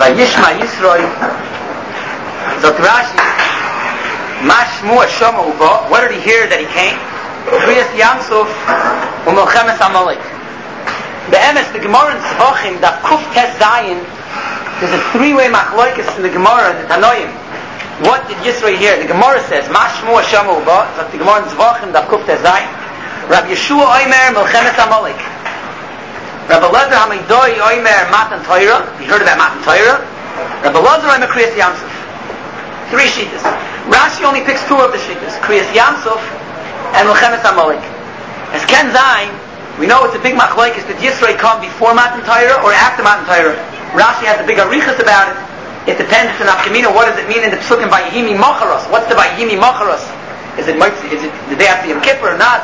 Vayishma Yisroi. Zot Rashi, Mashmu Hashem Uba. What did he hear that he came? Kriyas Yamsuf U'Milchemes Amalek. The Emes, the Gemara in Tzvachim, the Kuf Tes Zayin. There's a three-way machlokes in the Gemara in the Tanoim. What did Yisroi hear? The Gemara says, Mashmu Hashem Uba. But the Gemara in Tzvachim, the Kuf Tes Zayin. Rabbi Yeshua Oimer Milchemes Amalek. Rabbi Lezer Hamidoi Oimer Matan Torah. He heard about Matan Torah. Rabbi Lezer Oimer Kriyas Yamsuf. Three shittas. Rashi only picks two of the shittas. Kriyas Yamsuf and Milchemes Amalek. As Ken Zayin, we know it's a big machlokes. Did Yisroi come before Matan Torah or after Matan Torah? Rashi has a big arichas about it. It depends on Afkamina. What does it mean in the Psukim Vayihimi Mocharos? What's the Vayihimi Mocharos? Is it the day after Yom Kippur or not?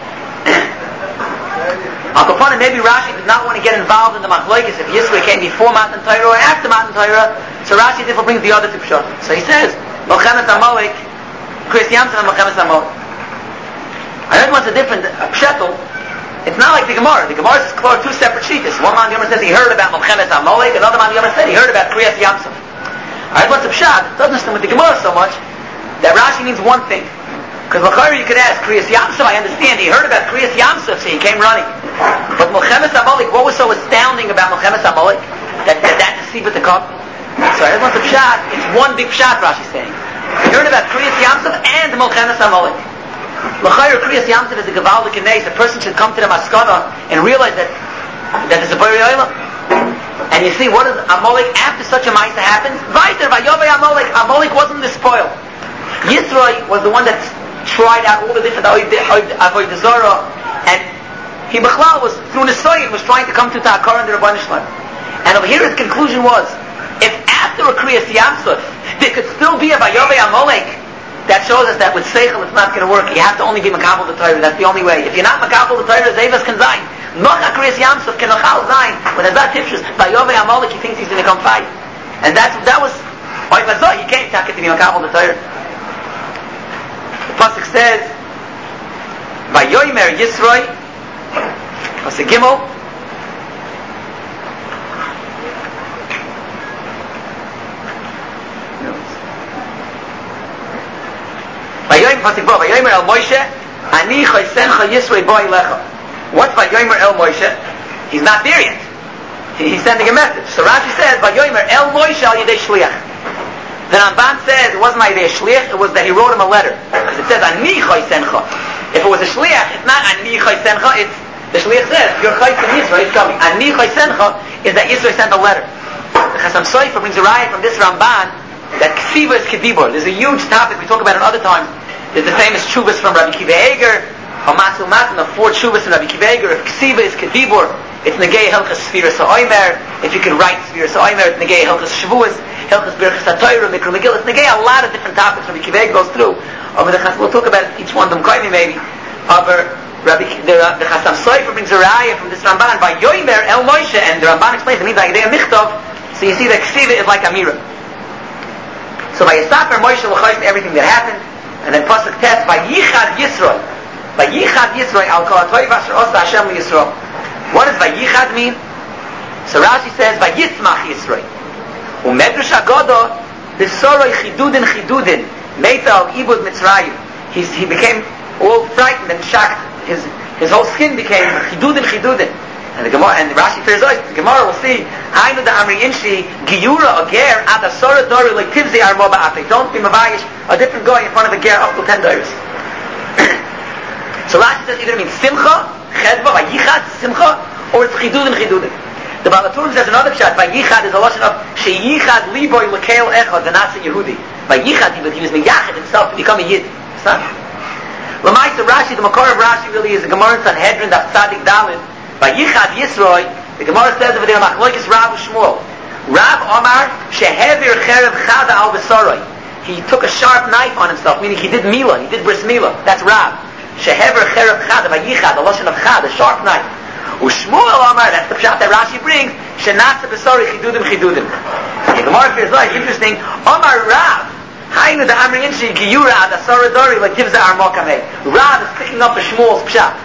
Al-Kaponim, maybe Rashi did not want to get involved in the machlokes if Yisroi came before Matan Torah or after Matan Torah. So Rashi therefore brings the other two pshat. So he says, Milchemes Amalek, Kriyas Yamsuf and Milchemes Amalek. I heard what's a different pshatul. It's not like the Gemara. The Gemara is clear two separate shittas. One man Gemara says he heard about Milchemes Amalek. Another man Gemara said he heard about Kriyas Yamsuf. I heard what's a pshat. It doesn't understand with the Gemara so much that Rashi means one thing. Because L'chayr you could ask Kriyas Yamsuf. I understand he heard about Kriyas Yamsuf, so he came running. But Milchemes Amalek, what was so astounding about Milchemes Amalek that deceived with the cup? So I heard what's a pshat. It's one big pshat. Rashi's saying he heard about Kriyas Yamsuf and Milchemes Amalek. L'chayr Kriyas Yamsuf is a gevaldik nes. A person should come to the maskana and realize that there's a Borei Olam. And you see, what is Amalek after such a ma'isa happens? Vayter vayovei Amalek. Amalek wasn't the spoil. Yisroi was the one that tried out all the different avodah zarah, and he b'chlal was through Nisoyin was trying to come to Ta'akar and the Rabban Shalom. And over here his conclusion was, if after a Kriyas Yamsuf there could still be a vayovei Amalek, that shows us that with Seichel it's not going to work. You have to only be Makabel the Torah. That's the only way. If you're not Makabel the Torah, Zevas can zayin. Noch HaKriyas Yamsuf can Nachal zayin. When there's that tifshus, Vayovei Amalek, he thinks he's going to come fight. And that was, Oy Vazoi, he can't take it to be Makabel the Torah. The Pasuk says, Vayomer Yisroi, Pasuk Gimel, Vayomer El Moshe, Ani Chaysencha Yisroi Boi Lecha. What's Vayomer El Moshe? He's not there yet. He's sending a message. So Rashi says, Vayomer El Moshe Al Yidei Shliach. The Ramban says it wasn't like a shliach, it was that he wrote him a letter. Because it says Ani Chaysencha. If it was a shliach, it's not Ani Chaysencha. It's the shliach says your Chaysen Yisroi is coming. Ani Chaysencha is that Yisroi sent a letter. The Chasam Sofer brings a riot from this Ramban that Ksiva is Kedibur. There's a huge topic we talk about it other times. There's the famous Chuvas from Rabbi Kiva Eger, Hamasu Matan, the 4 Chuvas from Rabbi Kiva Eger. If Ksiva is Kedibur, it's Negei Hilchas Sfiras HaOimer. If you can write Sfiras HaOimer, it's Negei Hilchas Shavuos, Hilchas Birchas HaTorah, Mikra Megillah. It's Negei a lot of different topics Rabbi Kiva Eger goes through. We'll talk about each one of them koimi maybe. The Chasam Sofer brings a raya from this Ramban by Yoimer El Moshe, and the Ramban explains it means like Gedei Michtov. So you see that Ksiva is like Amira. So by Yisafer Moshe l'chayis everything that happened, and then Pasuk Tes by Yichad Yisroi. By Yichad Yisroi al Kol HaToiv Asher Osa Hashem LiYisro. What does by Yichad mean? So Rashi says by Yitzmach Yisroi. Umedrash Agodo B'Soroi Chidudin Meita Al Ibud Mitzrayim. He became all frightened and shocked. His whole skin became Chidudin. And the Gemara and Rashi says, the Gemara will see, Hainu da Amri Inshi Giyura Ager Ad Asora Dori Like Tivzi Armo Ba'ate. Don't be Mavayish a different guy in front of a ger up to 10 dollars. So Rashi says either it means Simcha, Chedva, Vayichad, Simcha, or it's Chidudin. The Balaturim says another pshat. Vayichad is a lesson of Sheyichad Liboy Lekeil Echad, the Nasa Yehudi. Vayichad, he was Meyachad himself to become a Yid. Lamaisa Rashi, the Makor of Rashi really is a Gemara in Sanhedrin, that Tzadik Dalin. By Yichad Yisroi, the Gemara says over there, Machlokes Rav Shmuel. Rav Omar Shehevir Cherev Chada Al Besoroi. He took a sharp knife on himself, meaning he did Mila, he did Bris Mila. That's Rav. Shehevir Cherev Chada by Yichad, the lashon of Chad, a sharp knife. Ushmuel Omar, that's the pshat that Rashi brings. Shenasa Besori Chidudim. The Gemara is like interesting. Omar Rav. Hainu da Amri Inshi Giyura Ad Asara Dori like gives the Armokameh. Rav is picking up a Shmuel's pshat.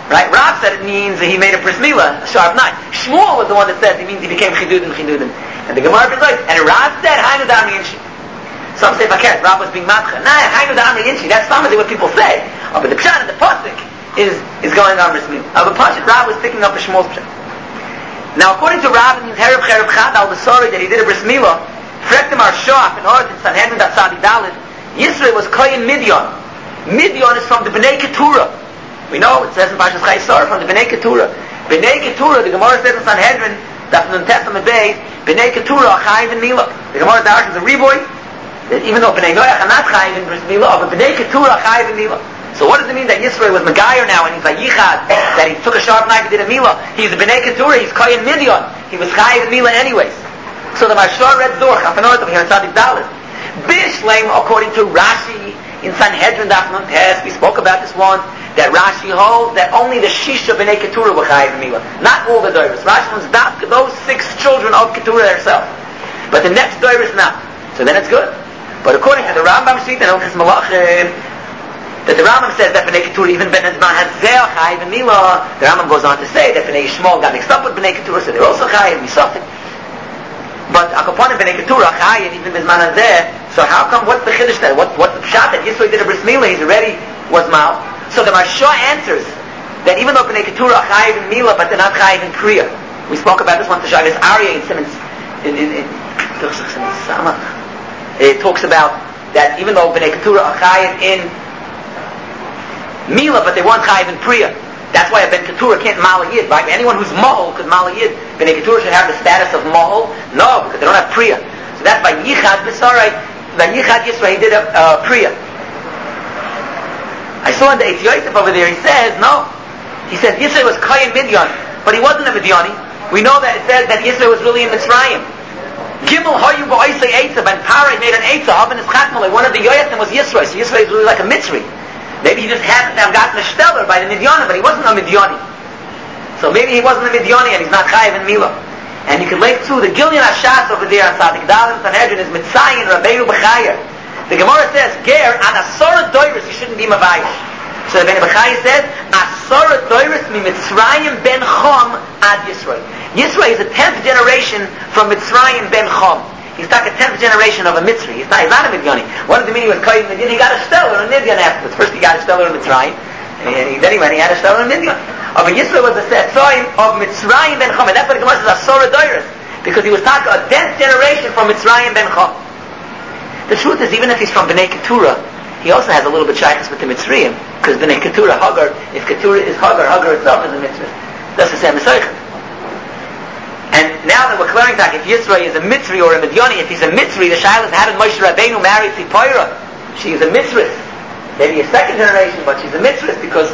Right? Rav said it means that he made a bris milah, a sharp knife. Shmuel was the one that said it means he became chidudin. And the Gemara is like, and Rav said, Hainu Damri Inshi. Some say, Fakir, Rav was being matcha. Nah, Hainu Damri Inshi, that's not what people say. But the pshat and the pasuk is going on bris milah. But Pashat, Rav was picking up a Shmuel's pshat. Now, according to Rav, it means Hereb Chereb Chad al Basari that he did a bris milah. Frektim Ar Shoaf in Hort in Sanhedrin that Tzadi Dalid. Yisrael was Koyin Midyan. Midyan is from the Bnei Keturah. We know it says in Parshas Chayesar from the Bnei Keturah. Bnei Keturah, the Gemara says in Sanhedrin, that from the Testament Beis, Bnei Keturah are Chayiv and Milah. The Gemara Darsh is a riboy, even though Bnei Noach are not Chayiv and Milah, but Bnei Keturah are Chayiv and Milah. So what does it mean that Yisrael was Megayer now and he's like Yichad, that he took a sharp knife and did a Milah? He's a Bnei Keturah, he's Koyin Midyan. He was Chayiv and Milah anyways. So the Mashar read Zur, Chafanot over here in Tzadik Dalet. Bishleim, according to Rashi, in Sanhedrin Daf Nun Tes, we spoke about this one, that Rashi holds that only the Shisha B'nai Keturah were Chayiv Milah, not all the Doiris. Rashi holds that those 6 children of Keturah herself, but the next Doiris not. So then it's good. But according to the Rambam Shita and Hilchos Malachim, that the Rambam says that B'nai Keturah, even Ben Azman has Zel Chayiv Milah. The Rambam goes on to say that B'nai Yishmael got mixed up with B'nai Keturah, so they're also Chayiv Misafik. But Akaponim B'nai Keturah Chayiv even Bizman Hazeh. So how come? What's the chiddush there? What's the pshat that Yisrael did a bris milah? He's already was mal. So the Marsha answers that even though B'nai Keturah are chayiv in Milah, but they're not chayiv in Kriya. We spoke about this one to Shagas Aryeh in Simmons. It talks about that even though B'nai Keturah are chayiv in Milah, but they weren't chayiv in Priya. That's why a Ben Keturah can't mal a yid. Right? Anyone who's mohol could mal a yid. B'nai Keturah should have the status of mohol. No, because they don't have Priya. So that's by Yichad B'sarai. By Yichad Yisrael he did a Priya. I saw in the Eitz Yosef over there, he says, no. He says Yisrael was Koyin Midyan, but he wasn't a Midyani. We know that it says that Yisrael was really in Mitzrayim. Gimel Hayu Ba'oisei Eitzav, and Parai made an Eitzav, Havan is Chatmalei. One of the Yoyatim was Yisrael, so Yisrael is really like a Mitzri. Maybe he just happened to have gotten a Steller by the Midyani, but he wasn't a Midyani. So maybe he wasn't a Midyani and he's not Chayiv in Milah. And you can link to the Gilyon Hashas over there on Tzadik Dalet Sanhedrin is Mitzayin Rabbeinu B'chaya. The Gemara says, Ger, an Asora Doiris, you shouldn't be Mavayish. So the Rabbeinu B'chaya says, Asora Doiris mi Mitzrayim ben Chom ad Yisrael. Yisrael is a 10th generation from Mitzrayim ben Chom. He's like a 10th generation of a Mitzri. He's not a Midyani. What does it mean he was Koyin Midyan? He got a stellar in Midyan afterwards. First he got a stellar in Mitzrayim, and then he had a stellar in Midyan. But Yisrael was a Setzoim of Mitzrayim ben Chom. And that's what the Gemara says, Asora Doiris. Because he was talking a 10th generation from Mitzrayim ben Chom. The truth is, even if he's from B'nai Keturah, he also has a little bit shaykhs with the Mitzrayim. Because B'nai Keturah, Hagar, if Keturah is Hagar, Hagar itself is a Mitzrayim. That's the same Mitzrayim. And now that we're clearing talk, if Yisrael is a Mitzri or a Midyani, if he's a Mitzri, the Shailah is how did Moshe Rabbeinu marry Tzipora? She is a Mitzris. Maybe a second generation, but she's a Mitzris because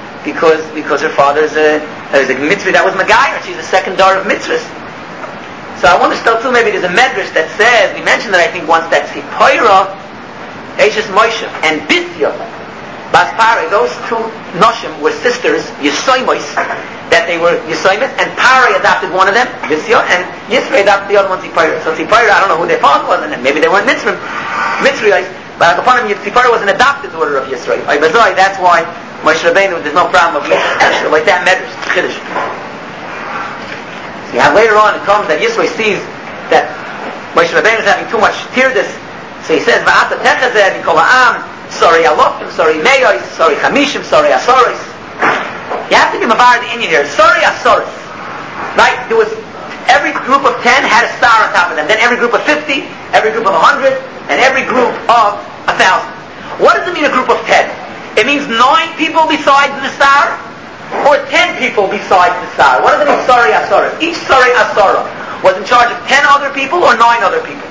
her father is a Mitzri that was Megayer. She's a second daughter of Mitzris. So I want to tell too, maybe there's a medrash that says, we mentioned that I think once, that Tzipora, Eishes Moshe, and Bithya, Bas Parai, those 2 Noshim were sisters, Yisoimos, that they were Yisoimos, and Parai adopted one of them, Bithya, and Yisrael adopted the other one, Tzipora. So Tzipora, I don't know who their father was, and maybe they weren't Mitzrayim, but upon him, Tzipora was an adopted daughter of Yisrael. That's why Moshe Rabbeinu, there's no problem of Yisrael, like that medrash, Chiddush. So you have later on, it comes that Yisrael sees that Moshe Rabbeinu is having too much tirdus, so he says, Va'ata techazeh, Nikol ha'am, sorry alofim, sorry meyois, sorry chamishim, sorry asoris. You have to be mavar the Indian here. Sorry asoris. Right? There was, every group of 10 had a star on top of them. Then every group of 50, every group of 100, and every group of 1,000. What does it mean a group of 10? It means 9 people besides the star, or 10 people besides the star. What does it mean, sorry asoris? Each sorry asora was in charge of 10 other people or 9 other people.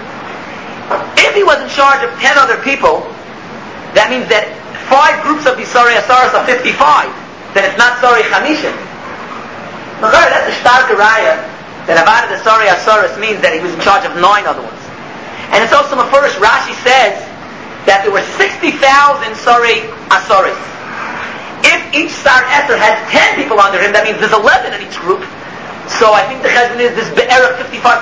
If he was in charge of 10 other people, that means that 5 groups of these sorry asaras are 55. Then it's not sorry chamishim. That's a stark raya that Avad the sorry asaras means that he was in charge of 9 other ones. And it's also Mefurish, Rashi says that there were 60,000 sorry asaras. If each star Esther has 10 people under him, that means there's 11 in each group. So I think the cheshbon is this be'erach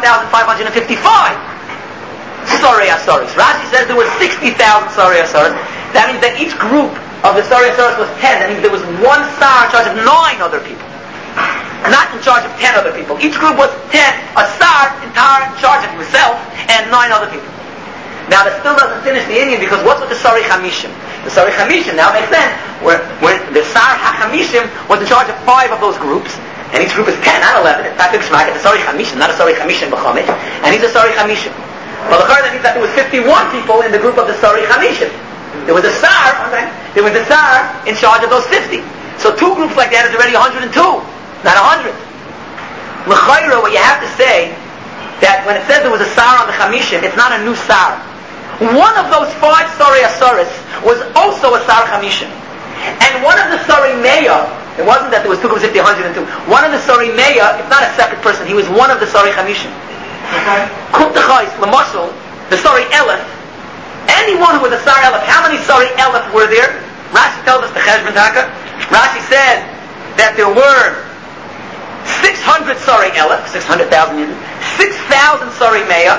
55,555. Sorry asaris. Rashi says there were 60,000 sorry asaris. That means that each group of the Sari Asaris was 10. That means there was one Sar in charge of 9 other people. Not in charge of 10 other people. Each group was 10. A Sar in charge of himself and 9 other people. Now that still doesn't finish the Indian, because what's with the Sari Chamishim? The Sari Chamishim now makes sense, where the Sar HaChamishim was in charge of 5 of those groups, and each group is 10, not 11. It's not Big Shmak, it's a Sari Chamishim, not a Sari Chamishim B'Chomich, and he's a Sari Chamishim. But the that means that there was 51 people in the group of the Sari Chamishim. There was a Sar in charge of those 50. So 2 groups like that is already 102, not 100. L'chayra, what you have to say, that when it says there was a Sar on the Chamishim, it's not a new Sar. One of those 5 Sari Asaris was also a Sar Chamishim. And one of the Sari Meya, it wasn't that there was 2 groups, 50, 102. One of the Sari Meya, it's not a separate person, he was one of the Sari Chamishim. Kumtachais, Lamashal, the Sari Elef, anyone who was a Sar Elef, how many Sari Elef were there? Rashi tells us the Cheshbon Taka. Rashi said that there were 600 Sari Elef, 600,000 units, 6,000 Sari Meya,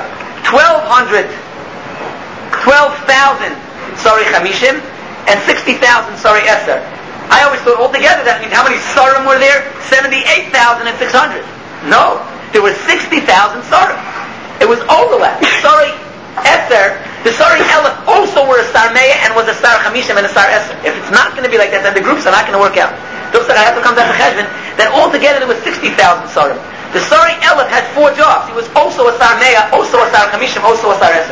12,000 Sari Chamishim, and 60,000 Sari Eser. I always thought altogether that means how many Sarim were there? 78,600. No, there were 60,000 Sarim. It was overlap. Sari Eser, the Sari Elef also were a Sar Meya and was a Sar Chamishim and a Sar Eser. If it's not going to be like that, then the groups are not going to work out. Those that I have to come down to Cheshbon, then altogether there was 60,000 Sarim. The Sari Elef had 4 jobs. He was also a Sar Meya, also a Sar Chamishim, also a Sar Eser.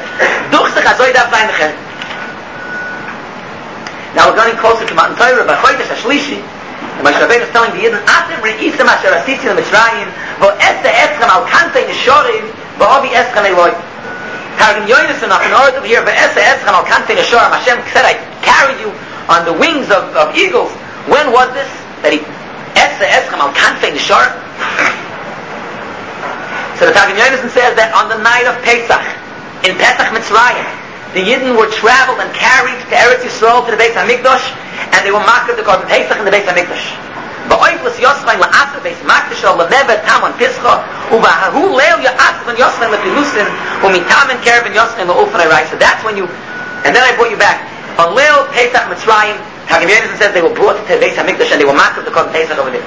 Now we're going closer to Matan Torah, by Chodesh HaShlishi, and Moshe Rabbeinu is telling the Yidden, Atem re'isem asher asiti l'Mitzrayim, v'o'ese eschem al kantei neshorim, v'ovi eschem Eloi. Targum Yonason, in order to hear, v'o'ese eschem al kantei neshorim, Hashem said, I carried you on the wings of eagles. When was this? That he, ese eschem al kantei neshorim? So the Targum Yonason says that on the night of Pesach, in Pesach Mitzrayim, the Yidden were traveled and carried to Eretz Yisrael to the Beis HaMikdash, and they were makar the Korban Pesach in the Beis HaMikdash. Ba'oiflas Yosvain la'asr Beis HaMikdash le'nevet tamon pischa u'vahahu leil ya'asvan Yosvain le'pilusin u'mitamen kervin Yosvain le'ulfanei rai. So that's when you, and then I brought you back. On Leil Pesach Mitzrayim, Targum Yonason says they were brought to the Beis HaMikdash and they were makar the Korban Pesach over there.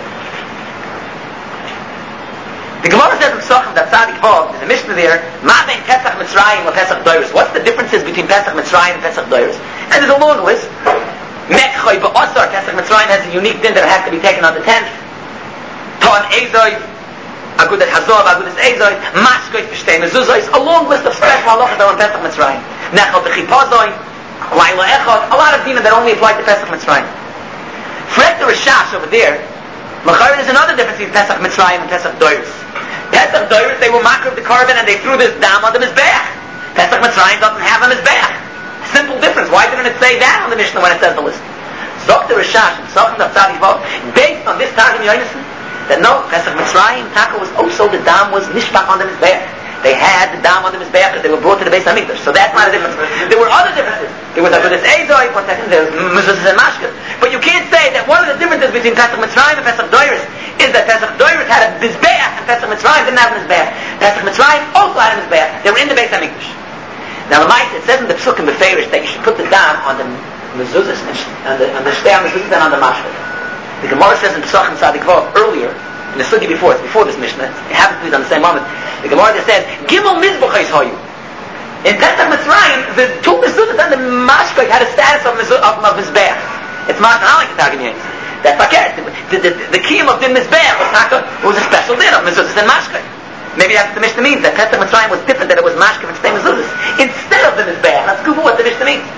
The Gemara says in Pesachim that Tzadik Vav, there's a Mishnah there, Ma bein Pesach Mitzrayim or Pesach Doros. What's the differences between Pesach Mitzrayim and Pesach Doros? And there's a long list. Mekchoy ba'asar, Pesach Mitzrayim has a unique din that has to be taken on the 10th. Ton Ezoy, Agudat Hazor, Agudas Ezoy, Mashkoy Fishtei Mezuzos, a long list of special halachas that are on Pesach Mitzrayim. Nechot Bechipazoy, Laila Echot, a lot of dinim that only apply to Pesach Mitzrayim. Fret the Rishash over there, Machar, there's another difference between Pesach Mitzrayim and Pesach Doros. Pesach Doros, they were makar of the korban and they threw this dam on the Mizbeach. Pesach Mitzrayim doesn't have a Mizbeach. Simple difference. Why didn't it say that on the Mishnah when it says the list? Dr. Rishash and Sochem of Tzadik Vav, based on this Targum Yonason, that no, Pesach Mitzrayim, Taka was also, the dam was nishpach on the Mizbeach. They had the dam on the Mizbeach because they were brought to the Beis HaMikdash. So that's not a difference. There were other differences. There was Agudas Ezoy, there was Mezuzah and Mashkas. But you can't say that one of the differences between Pesach Mitzrayim and Pesach Doros is that Pesach Doros had a Mizbeach and Pesach Mitzrayim didn't have a Mizbeach. Pesach Mitzrayim also had a Mizbeach. They were in the Beis HaMikdash. Now the Ma'aseh, it says in the Psukim Beferish that you should put the dam on the Mezuzahs and the Shtei Mezuzahs and on the Mashkas. The Gemara says in Pesachim Tzadik Vav earlier, in the Sugi before, it's before this Mishnah, it happens to be on the same moment. The Gemara just says, Gimel Mizbuchais Hoyu. In Pesach Mitzrayim, the 2 Mezuzahs and the Mashkas had a status of Mizbeach. It's not like the Targum Yonason. That's fakir. The kiyum of din Mizbeach was a special din of Mezuzahs and Mashkas. Maybe that's what the Mishnah means, that Pesach Mitzrayim was different, that it was Mashkas and Shtei Mezuzahs instead of the Mizbeach. That's good for what the Mishnah means.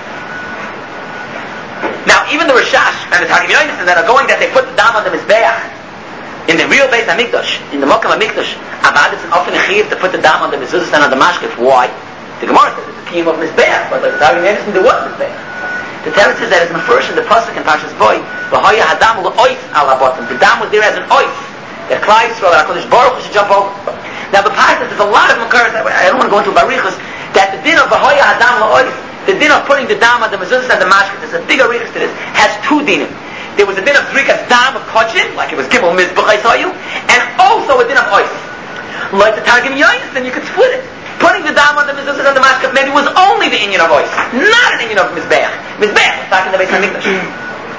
Now, even the Rishash and the Targum Yonason that are going that they put the dam on the Mizbeach in the real Beis HaMikdash, in the Mokum HaMikdash, Abad it's an often chiv to put the dam on the Mezuzahs and on the Mashkas. Why? The Gemara says it's a kiyum of Mizbeach, but the Targum Yonason there was Mizbeach. The Torah says that as Mefurish in the pasuk in Parshas Boy, v'hoya hadam l'ois al habotim. The dam was there as an ois that Klal Yisrael, that HaKadosh Baruch Hu should jump over. Now the Parshas, there's a lot of makaras. I don't want to go into barichus. That the din of v'hoya hadam l'ois, the din of putting the dam on the mezuzahs and the mashkas, there's a bigger arichus to this. Has 2 dinim. There was a din of zrikas dam of kochin, like it was gimel mizbuchais hayu, and also a din of ois. Like the Targum Yonason, you could split it. Putting the dam on the mezuzahs and the mashkas maybe was only the inyan of ois, not an inyan of mizbeach. Mizbeach was back in the Beis HaMikdash.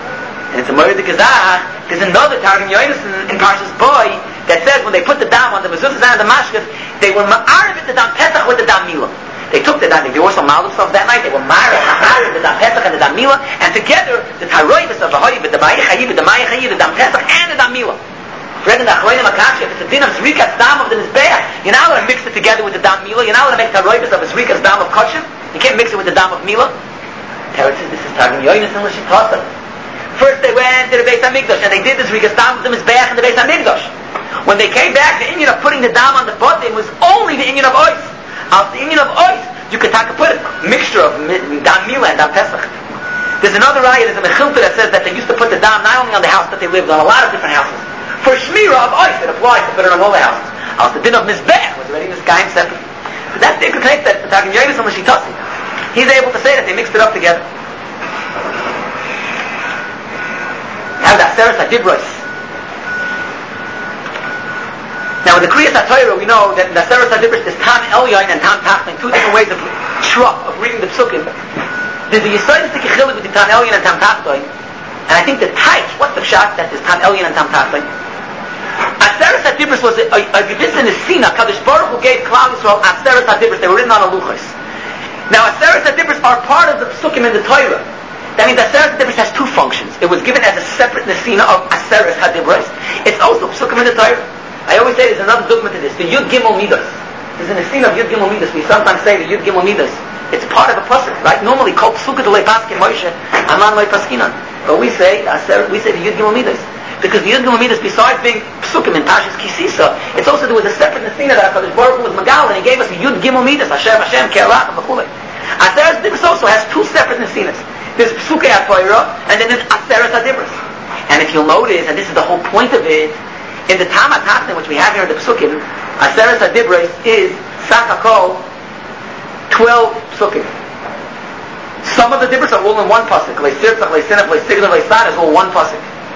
And it's a Moed Gezach. There's another Targum Yonason in Parshas Boy that says when they put the dam on the mezuzahs and the mashkef, they were ma'ariv the dam Pesach with the dam Milah. They took the dam, they were some malus of that night, they were ma'ariv the dam Pesach and the dam Milah, and together the Taroivis of the Hoyi, the Mayachayi, the Mayachayi, the dam Pesach and the dam Milah. If it's a din of Zrikas dam of the Mizbeach, you're not allowed to mix it together with the dam Milah, you're not allowed to make Taroivis of a Zrikas dam of Kosher, you can't mix it with the dam of Milah. Teretz says this is Targum Yonason L'Shitasa. First they went to the Beis HaMikdash and they did this Zrikas dam of the Mizbeach in the Beis HaMikdash. When they came back, the Inyan of putting the dam on the bottom was only the Inyan of Ois. After the Inyan of Ois, you could put a mixture of dam Milah and dam Pesach. There's another ayah, there's a Mechilta that says that they used to put the dam not only on the house that they lived on, a lot of different houses. For Shmira of Ois, it applies to put it on all the houses. As the din of Mizbeach was already Mizkayim separate. So that's the connect that Targum Yonason L'Shitasi. He's able to say that they mixed it up together. Now the Aseres HaDibros. Now in the Kriyas HaTorah we know that in the Aseres HaDibros there's Tam Elyon and Tam Tachton, two different ways of reading the Psukim. There's the Yisraelistic Chilik with the Tam Elyon and Tam Tachton, and I think the type, what's the pshat that there's Tam Elyon and Tam Tachton? Aseres HaDibros was a Gebis in the Sina, Kadosh Baruch Hu gave Klal Yisrael Aseres HaDibros, they were written on a luchos. Now Aseres HaDibros are part of the Psukim in the Torah. That means Aseres HaDibros has two functions. It was given as a separate Nesina of Aseres HaDibros. It's also Psukim in the Torah. I always say there's another dogma to this. The Yud Gimel Midas. There's a Nesina of Yud Gimel Midas. We sometimes say the Yud Gimel Midas. It's part of a pasuk, right? Normally called Psukim D'Lei Paskin Moshe, Aman Loi Paskinan. But we say the Yud Gimel Midas. Because the Yud Gimel Midas, besides being Psukim in Pashas Kisisa, it's also there was a separate Nesina that HaKadosh Baruch Hu was Magal, and he gave us a Yud Gimel Midas, Hashem, Ke'arach, and V'chulei. Aseres HaDibros also has two separate Nesinas. There's Psukei HaTorah, and then there's Aseres HaDibros. And if you'll notice, and this is the whole point of it, in the Tam HaTachton, which we have here in the Psukim, Aseres HaDibros is Sakakol 12 Psukim. Some of the Dibros are all in one pasuk. Le'sirtzach, le'sinach, le'sigla, le'san is all one pasuk.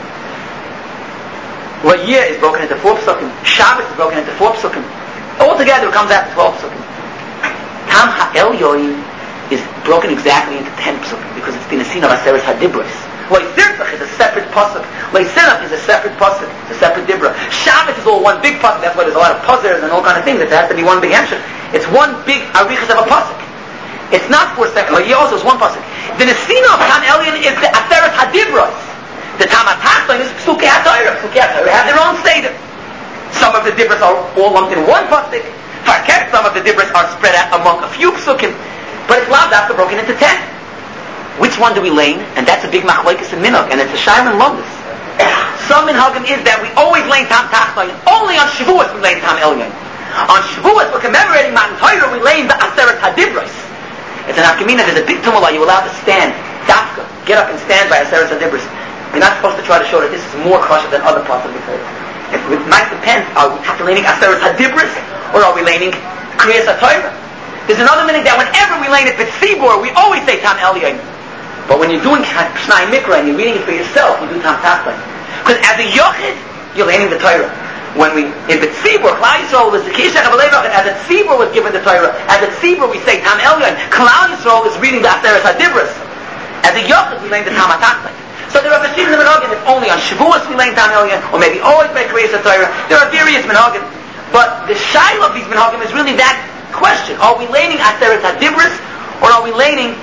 La'yeh is broken into 4 Psukim. Shabbos is broken into 4 Psukim. Altogether it comes out to 12 Psukim. Tam HaElyon is broken exactly into 10 Psukim because it's the Nesina of Aseres HaDibros. Le'sirtzach is a separate pasuk. Le'sinach is a separate pasuk. It's a separate Dibra. Shabbos is all one big pasuk. That's why there's a lot of puzzers and all kind of things. It has to be one big hemshech. It's one big arichas of a pasuk. It's not 4 seconds. He also is one pasuk. The Nesina of Tam Elyon is the Aseres HaDibros. The Tam HaTachton is Psukei HaTorah. Psukei HaTorah have their own seder. Some of the Dibros are all lumped in one pasuk. Farket, some of the Dibros are spread out among a few psukim. But it's lav dafka broken into 10. Which one do we lane? And that's a big machlokes in Minog, and it's a shayla in Lomdus. Some minhagim is that we always lane Tam Tachton. Only on Shavuos we lane Tam Elyon. On Shavuos, we're commemorating Matan Torah, we lane the Aseres HaDibros. It's an Akamina, there's a big tumula, you're allowed to stand, dafka, get up and stand by Aseres HaDibros. You're not supposed to try to show that this is more kosher than other parts of the Torah. It might depend, are we laning Aseres HaDibros, or are we laning Kriyas HaTorah? There's another minute that whenever we lane it with Tzibor, we always say Tam Elyon. But when you're doing Pshnai Mikra and you're reading it for yourself, you do Tam Tachton. Because as a Yochid, you're laning the Torah. When we, in the Tzibur, Klal Yisrael was the Kishach of Alevach, and as a Tzibur was given the Torah, as a Tzibur we say Tam Elyon, Klal Yisrael is reading the Aseres HaDibros. As a Yochid, we lane the Tam HaTachton. So there are machines in the Minhagim, if only on Shavuos we lane Tam Elyon, or maybe always by Kriyas HaTorah. There are various Minhagim. But the Shaila of these Minhagim is really that question. Are we laning Aseres HaDibros, or are we laning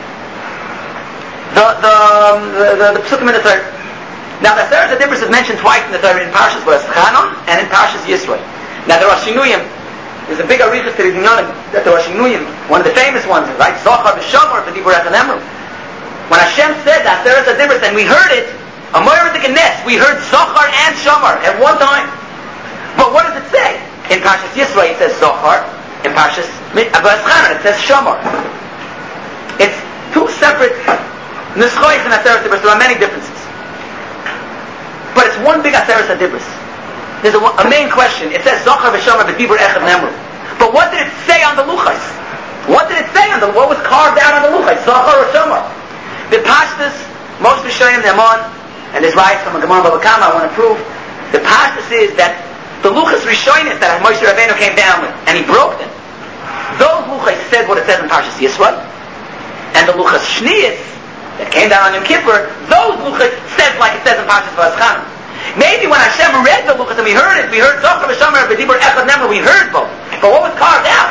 the Psukim in the Torah? Now the Aseres HaDibros is mentioned twice in the Torah, in Parshas V'eschanon and in Parshas Yisro. Now there are Shinuyim. There's a big arichas to Rizinonim that there are Shinuyim. One of the famous ones, right? Zochar v'Shamar v'Dibur Echanemru. When Hashem said that Aseres HaDibros and we heard it, a Moira Dikanes, we heard Zochar and Shamar at one time. But what does it say? In Parshas Yisro it says Zochar. In Parshas V'eschanon it says Shamar. It's two separate Nischois in Aseres HaDibros. There are many differences. But it's one big Aseres HaDibros. There's a main question. It says Zochar v'Shamar v'Dibur Echad Nemru. But what did it say on the luchos? What did it say on the? What was carved out on the luchos? Zochar or Shamar? The Pashtus, most Rishonim Ne'eman, and there's rights from a Gemara Bava Kama. I want to prove the Pashtus is that the luchos Rishonim that Moshe Rabbeinu came down with, and he broke them. Those luchos said what it says in Parshas Yisro, and the luchos Shniyos that came down on Yom Kippur, those luchos said just like it says in Parshas Va'aschanan. Maybe when Hashem read the Luchas and we heard it, we heard Zochar v'Shomer v'Dibur Echad Nemar, we heard both. But what was carved out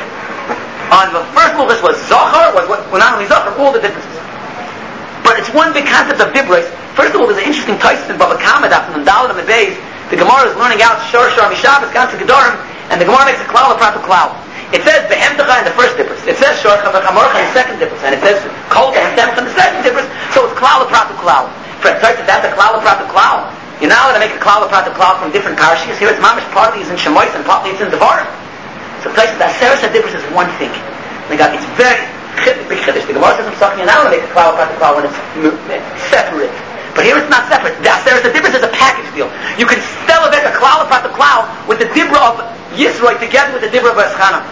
on the first Luchas was Zochar, well, not only Zochar, all the differences. But it's one big concept of Dibros. First of all, there's an interesting Taisus in Bava Kama that from the Dalet and Beis, the Gemara is learning out Shor Mishabes, Ganze Gedorim, and the Gemara makes a klal, a pratu klal. It says Behemtecha in the first Dibros. It says Shor Chamorcha in the second Dibros, and it says Kol Behemtecha in the second Dibros. So it's klal, a pratu klal. For Taisus, that's a klal, a pratu klal. You're not allowed to make a klal, a pratu klal from different parashas. Here it's mamish, partly it's in Shemois and partly it's in Devarim. So Taisus, the Aseres HaDibros is one thing. It's very big chiddush. The Gemara says I'm talking now to make a klal when it's separate. But here it's not separate. The Aseres HaDibros is a package deal. You can celebrate a klal with the dibra of Yisroi together with the dibra of Va'aschanan.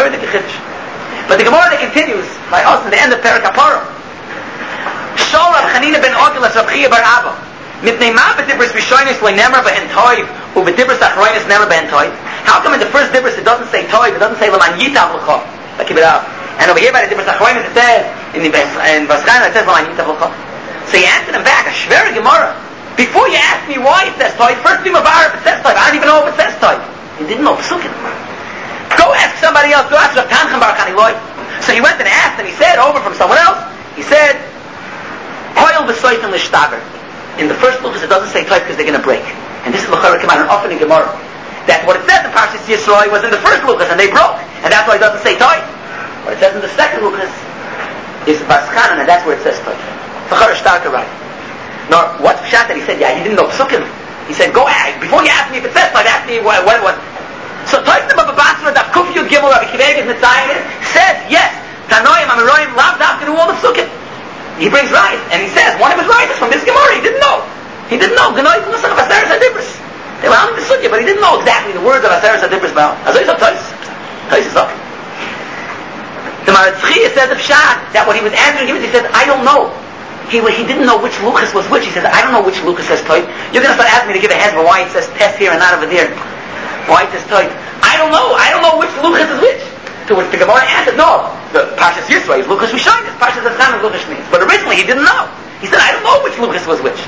But the Gemara continues by us in the end of Perek HaPorah. Shol Rav Chanina ben Ogilas Rav Chiya bar Abba. Mitnei ma b'dibros rishonis lo nemer b'hen toiv u'b'dibros achronis nemer b'hen toiv. How come in the first dibros it doesn't say toiv, it doesn't say l'man yitav l'cha? Like keep it up. And over here by the dibros achronis it says in Va'aschanan it says l'man yitav l'cha. So you answer them back a shver Gemara. Before you ask me why it says toiv, first thing of Arab it says toiv. I don't even know if it says toiv. You didn't know Pesukim. Go ask somebody else. Go ask Rav Tanchan Bar Chani Loy. So he went and asked, and he said over from someone else. He said, "Oil v'soitim l'shtaver." In the first Luchas, it doesn't say toiv because they're going to break. And this is l'chara come out an often in Gemara. That what it says in Parshas Yisroi was in the first Luchas, and they broke, and that's why it doesn't say toiv. What it says in the second Luchas is Va'aschanan, and that's where it says toiv. L'chara shtarka right. Now, what's pshat that he said? Yeah, he didn't know Pesukim. He said, go ask. Before you ask me if it says toiv, ask me what it was. So Toysam of Basra, that Kuf Yud Gimel Rabbi Kivegas Netzayin says, yes, Tanoim Amiroim Lav Dafka do all the Psukim. He brings rice, and he says, one of his rice is from this Gemara. He didn't know. He didn't know. Gnoi Nusach of Aseres HaDibros. They were only the Sugya, but he didn't know exactly the words of Aseres HaDibros about. As I said, Toys is up. The Maritzchiyah says of Shad, that what he was answering, he said, I don't know. He didn't know which Luchas was which. He says, I don't know which Luchas says Toy. You're going to start asking me to give a hezbollah why it says test here and not over there. Why it says Toy? I don't know which Luchas is which. To which the Gemara answered, no, the Parshas Yisroi is Luchas Rishonis, Parshas Va'aschanan is Luchas Shneis. But originally he didn't know. He said, I don't know which Luchas was which.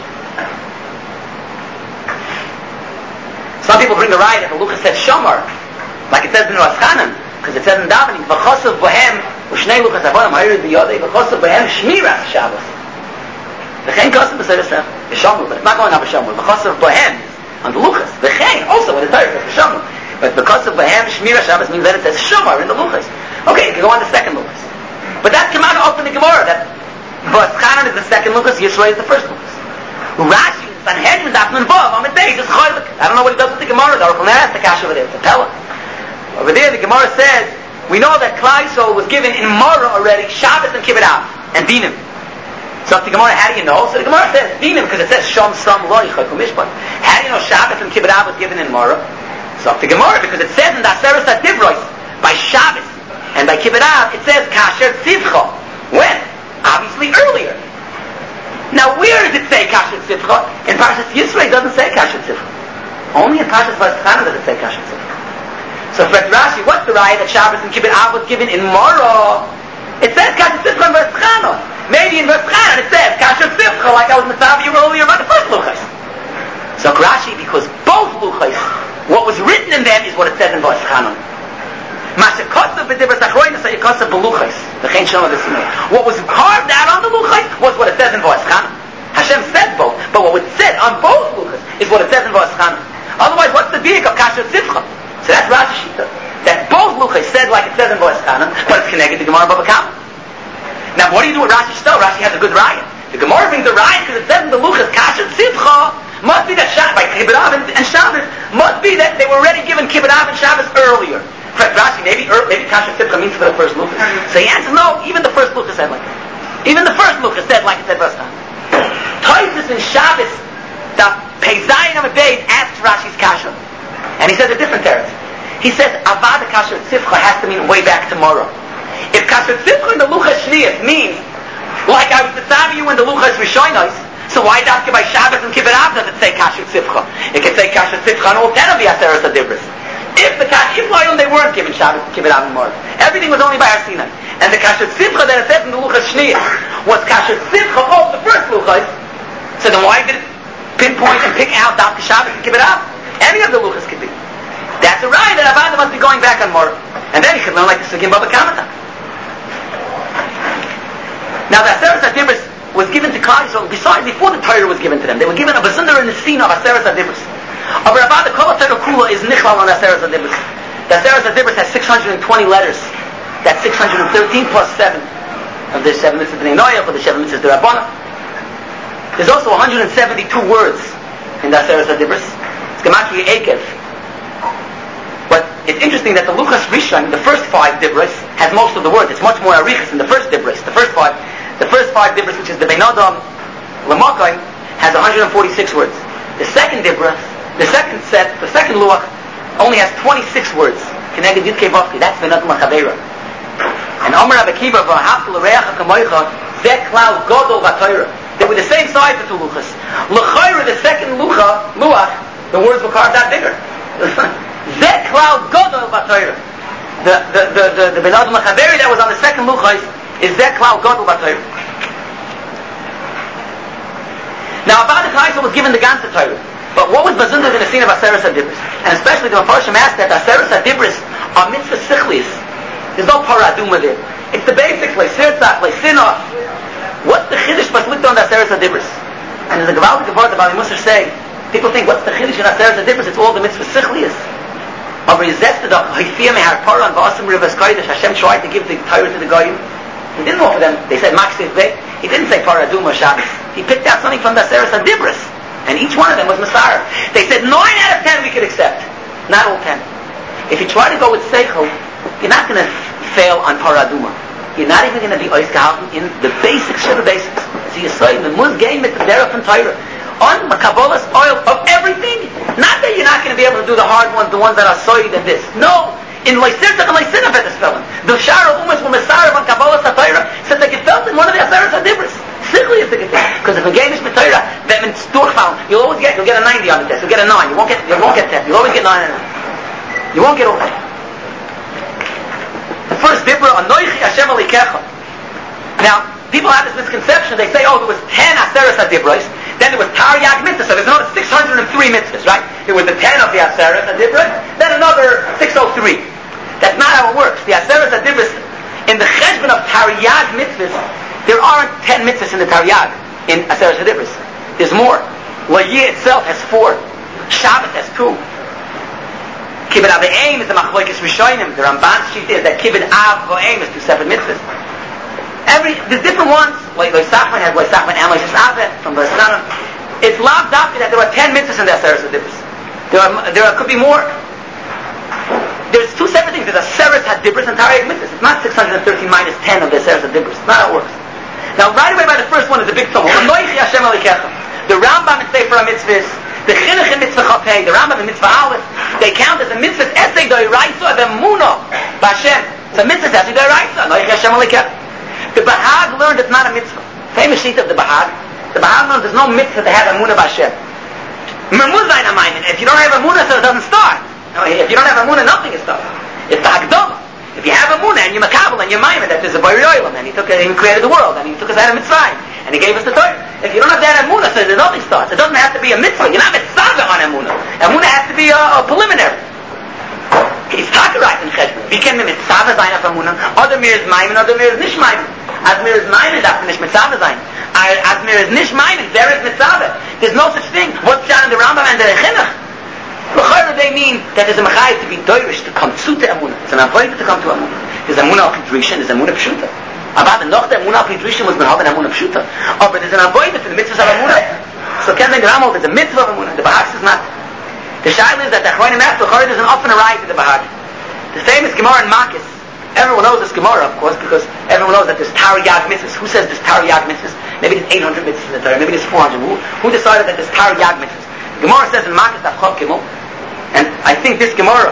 Some people bring the right that the Luchas said Shomar, like it says in Va'aschanan, because it says in Davening, V'chosav Bohem, U'shnei Luchas Avonim, Ha'ir B'yodei, V'chosav Bohem, Shmiras Shabbos. V'chein Kosav B'seder Sef, V'shomu, but it's not going on V'shomu. V'chosav Bohem, on the Luchas. V'chein, also when the Torah says V'shomu. But because of Bohem, Shmira Shabbos means that it says Shomar in the Luchas. Okay, you can go on the second Luchas. But that's come out often in the Gemara, that Va'aschanan is the second Luchas, Yisroi is the first Luchas. Rashi, Sanhedrin, Dafman Vav, on the day, is Choylek. I don't know what he does with the Gemara, the Oracle Neres, the Kash over there, it's a Pella. Over there, the Gemara says, we know that Klal Yisrael was given in Mara already, Shabbos and Kibbut Av, and Dinim. So the Gemara, how do you know? So the Gemara says Dinim, because it says Shom Sam Loi Chaykum Mishpat. How do you know Shabbos and Kibbut Av was given in Mara? So the Gemara, because it says in the Aseres HaDibros, by Shabbos and by Kibbut Av, it says Kasher Tzivcha. When? Obviously earlier. Now where does it say Kasher Tzivcha? In Parshas Yisroi it doesn't say Kasher Tzivcha. Only in Parshas Va'aschanan does it say Kasher Tzivcha. So for Rashi, what's the raya that Shabbos and Kibbut Av was given in Mara? It says Kasher Tzivcha in Va'aschanan. Maybe in Va'aschanan it says Kasher Tzivcha, like I was mitzvah you earlier about the first Luchas. So Rashi, because both Luchas, what was written in them is what it says in Va'aschanan. What was carved out on the Luchas was what it says in Va'aschanan. Hashem said both, but what was said on both Luchas is what it says in Va'aschanan. Otherwise, what's the diak of Kasher Tzivcha? So that's Rashi Shita. That both Luchas said like it says in Va'aschanan, but it's connected to Gemara Bava Kama. Now, what do you do with Rashi Shita? Rashi has a good raya. The Gemara brings the raya because it says in the Luchas Kasher Tzivcha. Must be that by Kibbut Av and Shabbos, must be that they were already given Kibbut Av and Shabbos earlier. Correct, Rashi, maybe Kasher Tzivcha means for the first Luchas. So he answers, no, even the first Luchas said like that. Even the first Luchas said like it said Va'aschanan. Toysus in Shabbos, the Peizayin Amud Beis asks Rashi's Kasha. And he says a different teretz. He says, Avad Kasher Tzivcha has to mean way back tomorrow. If Kasher Tzivcha in the Luchas Shneis means, like I was mitzvah you in the Luchas Rishonos, so why Dafka by Shabbos and Kibbut Av does it say Kasher Tzivcha? It can say Kasher Tzivcha on all 10 of the Aseres HaDibros. If they weren't given Shabbos and Kibbut Av and Mor, everything was only by Har Sinai. And the Kasher Tzivcha that it says in the Luchas Shneis was Kasher Tzivcha of the first Luchas, So then why did it pinpoint and pick out Dafka Shabbos and Kibbutz Av? Any of the luchas could be. That's a right that Avada must be going back on more. And then he could learn like the Sugim Baba Kamata. Now the Aseret HaDibros was given to Klal Yisrael before the Torah was given to them. They were given a Basundar in the scene of Aseret HaDibros. But Avada Kol Torah Kula is Nichlal on Aseret HaDibros. The Aseret HaDibros has 620 letters. That's 613 plus 7 of the 7 mitzvahs Bnei Noach or the 7 mitzvahs D'Rabbanan. There's also 172 words in the Aseret HaDibros. It's Gematria Ekev. But it's interesting that the Luchas Rishon, the first 5 Dibros, has most of the words. It's much more arichas than the first Dibros. The first 5 Dibros, which is the Ben Adam L'Makai, has 146 words. The second Dibros, the second set, the second Luach, only has 26 words. Keneged Yudkei Vavki. That's Ben Adam L'Chaveira. And Omer Rabbi Akiva v'Haftu l'Reacha Kamoicha Zeh Klal Godol v'Torah. They were the same size, the two Luchas. L'Chayra, the second Luach, the words were carved out bigger. Zeh Klal Godol v'Torah. The Ben Adam L'Chaveira that was on the second Luchas is Zeh Klal Godol v'Torah. Now, Avada Klal Yisrael was given the Ganze Torah. But what was Bazundar in the scene of Aseret HaDibros? And especially the Mefarshim asked that Aseret HaDibros are mitzvah sichlis. There's no paraduma there. It's the basics, like sirtzach, like sinah. What's the chiddush maslikt on the Aseret HaDibros? And there's a gewaltige word the Bali Musar say, people think, what's the chiddush in Aseret HaDibros? It's all the mitzvah sichlis. Aber resisted of Haifiyah mehar paran v'asim rivas kodesh. Hashem tried to give the Torah to the Goyim. He didn't offer them. They said Maksif Bey. He didn't say paraduma Shabbos. He picked out something from the Aseret HaDibros. And each one of them was Masar. They said 9 out of 10 we could accept. Not all 10. If you try to go with Seichel, you're not going to fail on Paraduma. You're not even going to be Oisgehalten in the basics of the basics. So you say, the Muz game with the Derech and Torah. On the Kabbalah's oil of everything. Not that you're not going to be able to do the hard ones, the ones that are soid and this. No. In Loisirtach and Loisinah bet is spelling. The Shara Umas were Masar on Kabbalah's Torah. Said they get felt in one of the Aseret HaDibros. Simply is the good thing. Because if a game is Torah, that means Durchfall. You'll get a 90 on the test. You'll get a 9. You won't get 10. You'll always get 9 and 9. You won't get over. The first Dibra, Anoichi Hashem Alikecha. Now, people have this misconception. They say, there was 10 Aseret HaDibros. Then there was Taryag mitzvahs. So there's another 603 mitzvahs, right? There was the 10 of the Aseret HaDibros. Then another 603. That's not how it works. The Aseret HaDibros, in the cheshbon of Taryag mitzvahs, there aren't 10 mitzvahs in the Taryag, in Aseret HaDibros. There's more. Layeh itself has 4. Shabbos has 2. Kibbutz Av v'Eim is the Machlokes Rishonim. The Ramban's sheet is that Kibbutz Av v'Eim is 2 separate mitzvahs. There's different ones. Like Loisachman has Loisachman and Loisachman from Loisachman. It's lav dafka that there are 10 mitzvahs in the Aseret HaDibros. There could be more. There's 2 separate things. There's Aseret HaDibros and Taryag mitzvahs. It's not 613 minus 10 of the Aseret HaDibros. It's not how it works. Now, right away by the first one is a big tumult. The Rambam in Sefer HaMitzvahs, the Chinuch in Mitzvah Chapei, the Rambam in Mitzvah Aleph, they count as a mitzvah essay d'oraisa of emunah b'Hashem. It's a mitzvah essay d'oraisa. The Bahag learned it's not a mitzvah. Famous sheet of the Bahag. The Bahag learned there's no mitzvah to have emunah b'Hashem. If you don't have emunah, so it doesn't start. If you don't have emunah, nothing is started. It's the Hagdama. If you have emunah and you're makabel and you're maimed that there's a Borei Olam and he created the world and he took us out of Mitzrayim and he gave us the Torah. If you don't have that emunah, so there's nothing starts. It doesn't have to be a mitzvah. You're not mitzvah on emunah. Emunah has to be a preliminary. It's takerait in cheshbon. We can be mitzvah zayin of emunah. Other mir is maimed, other mir is nish maimed. As mir is maimed, that's nish mitzvah zayin. As mir is nish maimed, there is mitzvah. There's no such thing. What's down in the Rambam and the Chinuch? They mean that there's a mechayv to be doirish to come to emunah. It's an avodah to come to emunah. There's emunah al-pidrishin, there's emunah pshuta. About the noch the emunah al-pidrishin was ben haben emunah pshuta. But there's an avodah for the mitzvahs of emunah. So Ken Ben Ramal, there's a mitzvah of emunah. The Bahag is not. The shaila is that the Achronim asked the there's an often arrive to the Bahag. The famous Gemara in Makis. Everyone knows this Gemara, of course, because everyone knows that there's Taryag mitzvahs. Who says there's Taryag mitzvahs? Maybe there's 800 mitzvahs in the Torah. Maybe there's 400. Who decided that there's Taryag mitzvahs? The Gemara says in Makis Avchov Gimel. And I think this Gemara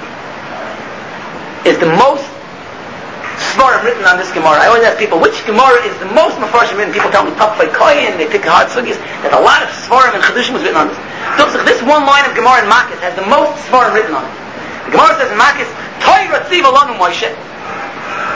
is the most Svarim written on this Gemara. I always ask people, which Gemara is the most Mefarshim written? People tell me Tafai Koyin, they pick hard sugis. There's a lot of Svarim and Chedushim was written on this. So this one line of Gemara in Makis has the most Svarim written on it. The Gemara says in Makis, Torah Tziv Alonu Moshe.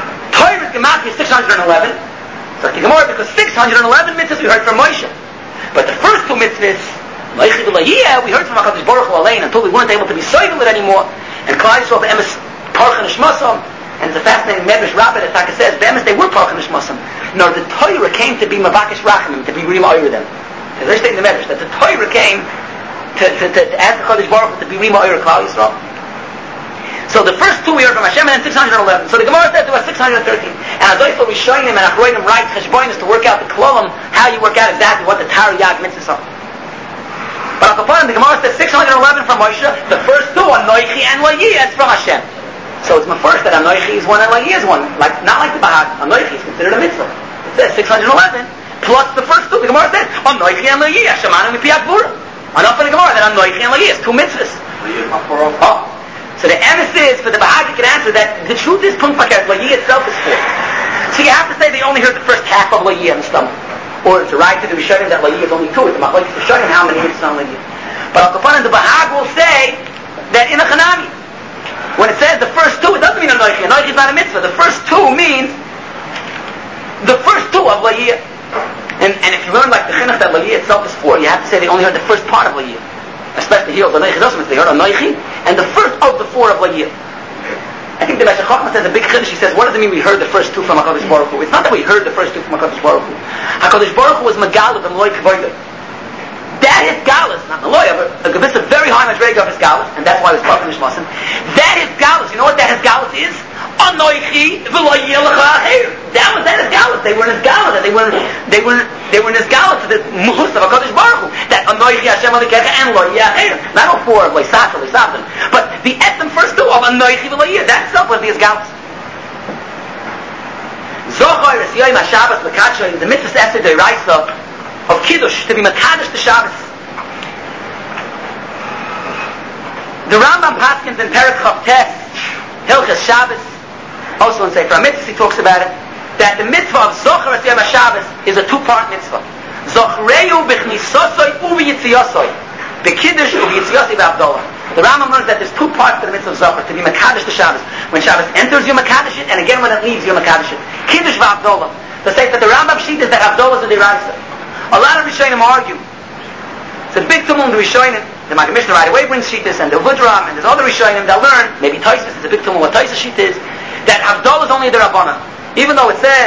Torah Gematria 611. So the Gemara, because 611 mitzvahs we heard from Moshe. But the first two mitzvahs, we heard from HaKadosh Baruch Hu Alein until we weren't able to be soivel it anymore, and Klal Yisrael be'emes parchen shmasam, and it's a fascinating Medrash Rabbah that Taka says, be'emes they were parchen shmasam. No, the Torah came to be mavakish rachamim, to be rim oyer them. As they state in the Medrash, that the Torah came to ask the HaKadosh Baruch Hu to be rim oyer Klal Yisrael. So the first two we heard from Hashem, and then 611. So the Gemara says there was 613. And as I thought we showing him and Achroinim right cheshbonis to work out the klolim, how you work out exactly what the Tariyag mitzvahs are. But upon the Gemara says 611 from Moshe. The first two, Anoichi and Layi, is from Hashem. So it's my first that Anoichi is one and Layi is one. Not like the Bahag. Anoichi is considered a mitzvah. It says 611 plus the first two. The Gemara says Anoichi and Layi, Hashemanu mipiat bura. Enough for the Gemara that Anoichi and Layi is two mitzvahs. Oh. So the emphasis for the Bahagi can answer that the truth is Punkt Fakir, Layi itself is four. So you have to say they only heard the first half of Layi on the stomach. Or it's a right to the Rishonim that Layi is only two. It's a Machlokes Rishonim how many mitzvahs on Layi. But Al-Kapan and the Bahag will say that in a Chanami, when it says the first two, it doesn't mean Anoichi. Anoichi is not a mitzvah. The first two means the first two of Layi. And if you learn like the Chinuch that Layi itself is four, you have to say they only heard the first part of Layi. Especially here, the Anoichi Dosim, they heard Anoichi, and the first of the four of Layi. I think the Meshech Chochmah says a big Chiddush. He says, what does it mean we heard the first two from HaKadosh Baruch Hu? It's not that we heard the first two from HaKadosh Baruch Hu. HaKadosh Baruch Hu was Megaleh b'Meloi Kavodah. That is Galus, not Meloi, but a very high madrega of his Galus, and that's why it was Parchen Nishmasim. That is Galus. You know what that is Galus is? Anoichi v'lo yelecha acher. That is Galus. They were in his Galus. They were in his Galus to the Muhus of HaKadosh Baruch Hu. That Anoichi Hashem Alikecha and lo yacher. Not all four of Leisach or Leisavim, but the Etzem first two of Anoichi v'lo yeh. That itself was his Galus. Zochar es yoyim HaShabbos l'kadsho is the mitzvah esed deiraisa of Kiddush, to be Makadosh the Shabbos. The Rambam Paskins in Perek Chav Tes, Hilchas Shabbos, also in Sefer HaMitzvahs he talks about it, that the mitzvah of Zochar es Yom HaShabbos is a two-part mitzvah. Zochreyu b'chnisosoi u'v'yitziyosoi, b'kiddush u'v'yitziyosoi v'avdolah. The Rambam learns that there's two parts to the mitzvah of Zochar, to be Makadosh the Shabbos. When Shabbos enters, you Makadosh it, and again when it leaves, you Makadosh it. Kiddush v'avdolah. To say that the Rambam sheet is that Avdolah is a deraisa. A lot of Rishonim argue. It's a big tumult in the Rishonim. The Maggid Mishnah right away brings Shittas, and the Vudram, and there's other Rishonim that learn, maybe Taisus is a big tumult what Taisus Shit is, that Havdalah is only the Rabbana. Even though it says,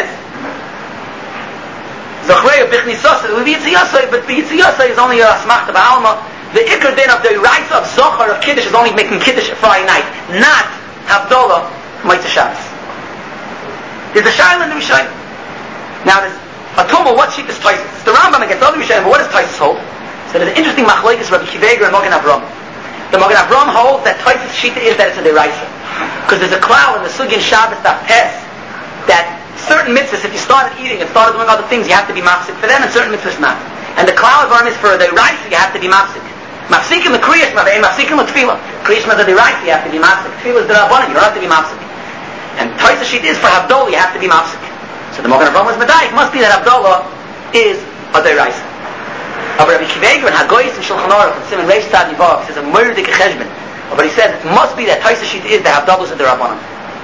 Zachrei Bichnisosai, but Yitziyosai is only a Smachta Ba'alma. The Iker din of the Raisa of Zochar of Kiddush is only making Kiddush Friday night, not Havdalah Motzei Shabbos. There's a Shaila in the Rishonim. Now there's a tumult, what sheet is Taisus? It's the Rambam against other Rishonim, but what does Taisus hold? So there's an interesting machlokes Rabbi Akiva Eiger and Magen Avraham. The Magen Avraham holds that Taisus shita is that it's a deraisa, because there's a cloud in the Sugin Shabbos Daf Tes that certain mitzvahs, if you started eating and started doing other things, you have to be mafsik for them, and certain mitzvahs not. And the cloud of is for a deraisa, you have to be mafsik. Mafsik in the Kriyas Mavei, mafsik in the Tefillah. Kriyas Mavei deraisa, you have to be mafsik. Tefillah is derabanan, you don't have to be mafsik. And Taisus shita is for Havdalah, you have to be mafsik. So the Magen Avraham was Medayik, must be that Havdalah is a deraisa. But Rabbi Akiva Eiger and Hagoyis and Shulchan Aruch and Simon Reish Tzad Nivav says a murdik cheshbon. But he says it must be that Taisus Shit is the Havdalos of the Rabbanim.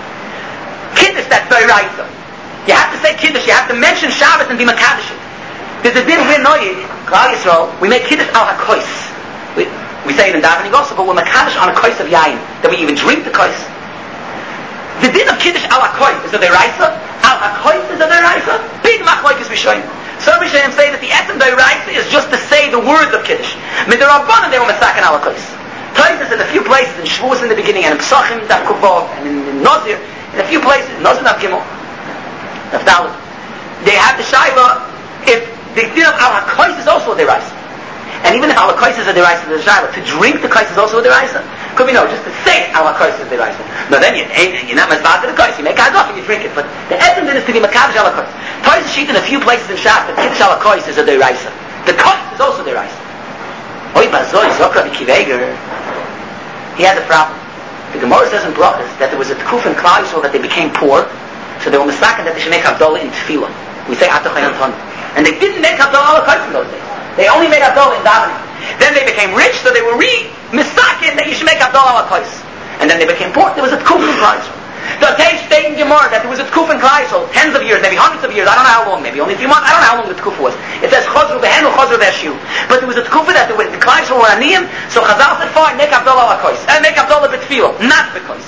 Kiddush, that's very right. You have to say Kiddush. You have to mention Shabbos and be Makadosh. There's a din we're noyig, Klal Yisrael. We make Kiddush al hakois. We say it in davening also, but we're Makadosh on a kois of yayin. That we even drink the kois. The din of Kiddush al hakois is a deraisa. Al hakois is a deraisa. Big machlokes Rishonim. Some Rishonim say that the etzem deraisa is just to say the words of Kiddush. Midrabanan they were masakin al hakois. Taisus in a few places in Shavuos in the beginning, and in Pesachim Daf Kufov, and in Nazir, in a few places, Nazir Daf Gimel, Daf Dalet, they have the Shaila, if the din of al hakois is also a deraisa. And even if al hakois is a deraisa, there's a Shaila, to drink the kois is also a deraisa. Could be no, just to say al hakois is a deraisa. No, then you're not mazbah to the kois, you make hazof and you drink it, but the etzem din is to be makadosh al hakois. Taisus sheet in a few places in Shas, the Kiddush al hakois is a deraisa. The kois is also deraisa. Oy bazoi zok Rabbi Akiva Eiger, he has a problem. The Gemara says in Brachos that there was a tkuf in Klal Yisrael that they became poor, so they were misaken that they should make Havdalah in Tefillah. We say Atachay Anton, and they didn't make Havdalah al hakois in those days. They only made Havdalah in davening. Then they became rich, so they were misaken that you should make Havdalah al hakois. And then they became poor. There was a tkuf in Klal Yisrael. The Teich steht in Gemara that there was a tkuf in Klai Yisrael, tens of years, maybe hundreds of years, I don't know how long, maybe only a few months, I don't know how long the tkuf was. It says chazru behenu, chazru veshiu. But there was a tkuf that the Klai Yisrael were aniyim, so Chazal said, fine, make Havdalah la kois. And make Havdalah b'tefillah, not b'kois.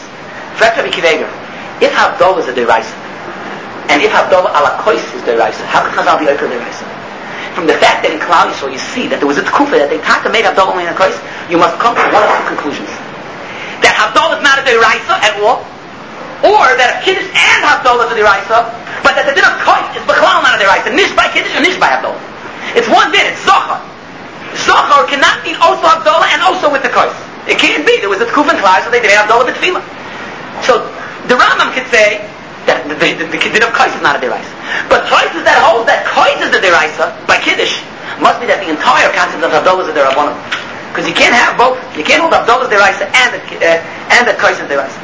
If Havdalah is a deraisa, and if Havdalah ala kois is deraisa, how can Chazal be oker deraisa? From the fact that in Klal Yisrael you see that there was a tkufa that they taka made Havdalah only in a kois, you must come to one of two conclusions. That Havdalah is not a deraisa at all, or that a Kiddush and Havdalah is a deraisa, but that the din of kois is b'chlal not a deraisa, nish by Kiddush and nish by Havdalah. It's one din, it's Zohar. Zohar cannot mean also Havdalah and also with the kois. It can't be. There was a tkufa in Klal Yisrael, they made Havdalah b'tefillah. So the Rambam could say that the din of kois is not a deraisa. But choices that holds that kois is the deraisa by Kiddush must be that the entire concept of Havdalah is a derabanan. Because you can't have both. You can't hold Havdalah deraisa and the kois is deraisa.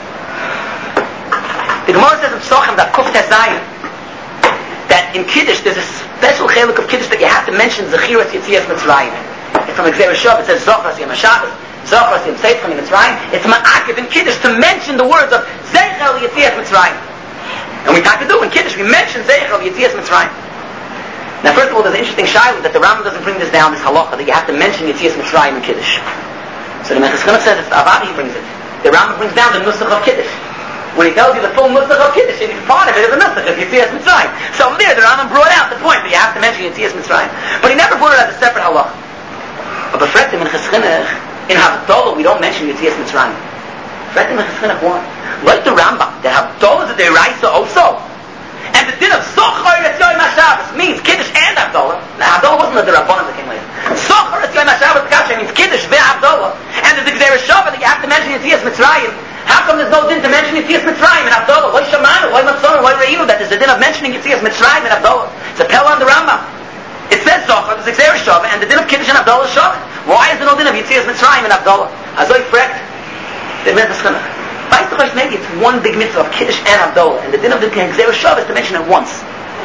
The Gemara says in Psachim that Kuf Tezayin that in Kiddush there's a special chelik of Kiddush that you have to mention Zechiras Yetzias Mitzrayim. It's from Exer Shav. It says Zochras Yom HaShabbos, Zochras Yom Seifrim Mitzrayim. It's ma'akiv in Kiddush to mention the words of Zeichel Yetzias Mitzrayim. And we talk to do in Kiddush, we mention Zeichel Yetzias Mitzrayim. Now first of all, there's an interesting shayla that the Rambam doesn't bring this down, this halacha, that you have to mention Yetzias Mitzrayim in Kiddush. So the Meches Chinuch says it's Avadi he brings it. The Rambam brings down the Nusach of Kiddush. When he tells you the full Nusach of Kiddush, and part of it is a Nusach of Yetzias Mitzrayim. So over there, the Rambam brought out the point that you have to mention Yetzias Mitzrayim. But he never brought it as a separate halacha. But befrektim in Meches Chinuch, in Havdalah, we don't mention Yetzias Mitzrayim. Befrektim in Meches Chinuch, why? Like the Rambam, that Havdalah is a deraisa also. And the din of Zochar Yom HaShabbos means Kiddush and Havdalah. Now Havdalah wasn't the Rabbanan that came later. Zochar Yom HaShabbos means Kiddush ve Havdalah. And there's the Gzera Shava that you have to mention Yetzias Mitzrayim. How come there's no din to mention Yetzias Mitzrayim and Havdalah? Why Shamanu, why Matzonu, why Re'inu? That there's a din of mentioning Yetzias Mitzrayim and Havdalah. It's a pella on the Rambam. It says Zochar, there's a Gzera Shava, and the din of Kiddush and Havdalah is Shava. Why is there no din of Yetzias Mitzrayim and Havdalah? Azoi frekt, the Meches Chinuch. Maybe it's one big mitzvah of Kiddush and Havdalah, and the din of the Gzera Shava is to mention it once.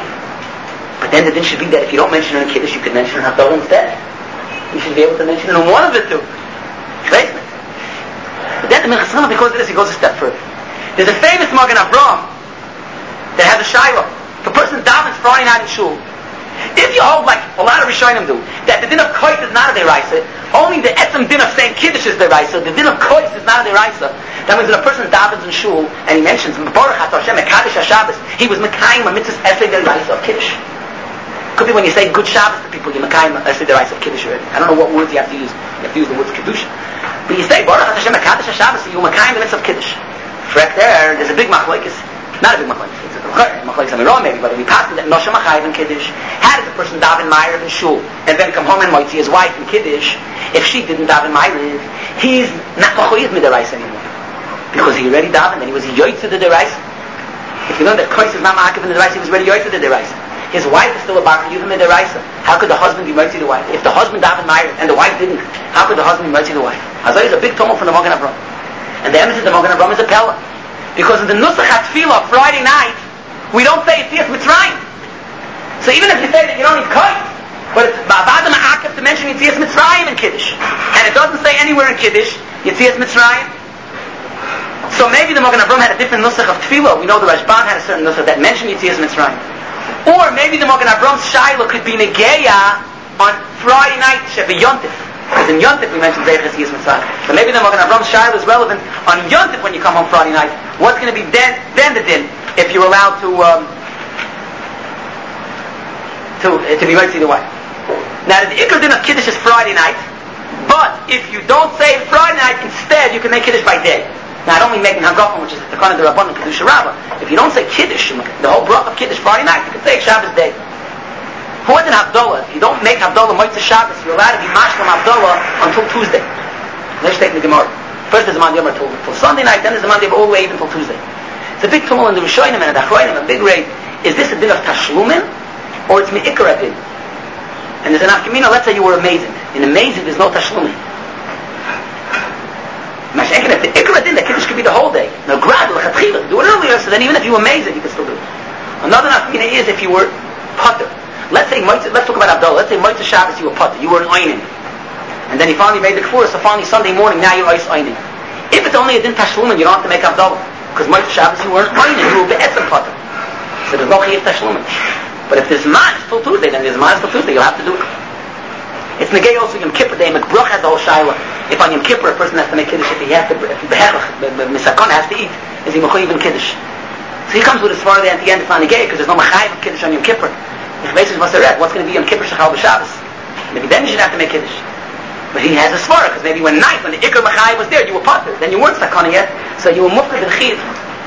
But then the din should be that if you don't mention it in Kiddush, you can mention it in Havdalah instead. You should be able to mention it in one of the two. Basement. But then the Meches Chinuch, because of this, he goes a step further. There's a famous Magen Avraham that has a shayla. If a person davens Friday night in shul, if you hold like a lot of Rishonim do, that the din of kois is not a deraisa, only the etzem din of saying Kiddush is deraisa, the din of kois is not a deraisa. That means when a person davens in shul and he mentions Baruch Atah Hashem Mekadosh HaShabbos, he was mekayim a mitzvah esrei deraisa of Kiddush. Could be when you say good Shabbos to people, you're mekayim esrei deraisa of Kiddush already. I don't know what words you have to use. You have to use the words Kiddush. But you say Baruch Atah Hashem Mekadosh HaShabbos, you're mekayim the mitzvah of Kiddush. Correct there's a big machlokes. Not a big machlokes. It's a machlokes Amirah maybe, but we passed it that Nosha Machayiv in Kiddush. How does a person daven Ma'ariv in shul and then come home and moitzi his wife in Kiddush? If she didn't daven Ma'ariv, he's not machayiv midaraisa anymore. Because he already davened and he was yoytze the deraisa. If you know that kois is not ma'akiv in the deraisa, he was already yoytze the deraisa. His wife is still a bar yuvim in the deraisa. How could the husband be moitzi the wife? If the husband davened Ma'ariv and the wife didn't, how could the husband be moitzi the wife? Azay is a big tumult from the Magen Avraham. And the emphasis of the Magen Avraham is a pella. Because in the Nusach HaTfilah Friday night, we don't say Yetzias Mitzrayim. So even if you say that you don't need kois, but it's ba'avad ma'akiv to mention Yetzias Mitzrayim in Kiddush, and it doesn't say anywhere in Kiddush Yetzias Mitzrayim. So maybe the Magen Avraham had a different nusach of tefillah. We know the Rashban had a certain nusach that mentioned Yetzias Mitzrayim. Or maybe the Magen Avraham's shayla could be negeya on Friday night Shevi Yontif. Because in Yontif we mentioned Zeichas Yetzias Mitzrayim. So maybe the Magen Avraham's shayla is relevant on Yontif when you come home Friday night. What's going to be then the din if you're allowed to be mitzvah the wife? Now the ikar din of Kiddush is Friday night, but if you don't say Friday night, instead you can make Kiddush by day. Not only making Hagafim, which is the kind of the Rabbanan Kiddush Rabbah. If you don't say Kiddush, the whole bracha of Kiddush Friday night, you can say Shabbos day. More than Havdalah, if you don't make Havdalah Motzei Shabbos, you're allowed to be mashlam Havdalah until Tuesday. Let's take the Gemara. First there's a Monday till Sunday night, then there's a Monday all the way even till Tuesday. It's a big tumult in the Rishonim and the Achronim, a big rate. Is this a din of Tashlumin, or it's Me'ikar din? And there's an Afkamina, let's say you were amazing. In amazing there's no Tashlumin. Mashenkin, if the Ikra din, the Kiddush could be the whole day. Now grab it, do it earlier, so then even if you were amazing, you could still do it. Another nafkina is if you were potter. Let's talk about Havdalah. Let's say Motzei Shabbos you were potter, you were an oinin. And then you finally made the kfura, so finally Sunday morning, now you're ice oinin. If it's only a din tashlumin, you don't have to make Havdalah. Because Motzei Shabbos you were an oinin, you were be'etzem you're potter. So there's no chiyuv tashlumin. But if there's man, it's till Tuesday, then there's man, it's till Tuesday, you'll have to do it. It's negay also Yom Kippur Day. McBruch has the whole shaila. If on Yom Kippur a person has to make kiddush, if he has to, if Misakon has to eat, is he mechuyev in kiddush? So he comes with a svara there at the end, it's not negay, because there's no mechayev of kiddush on Yom Kippur. If basically what's going to be Yom Kippur Shechal b'Shabbos? Maybe then you should have to make kiddush. But he has a svara, because maybe when the Iker mechayev was there, you were potter, then you weren't sakana yet, so you were mufked in chiv.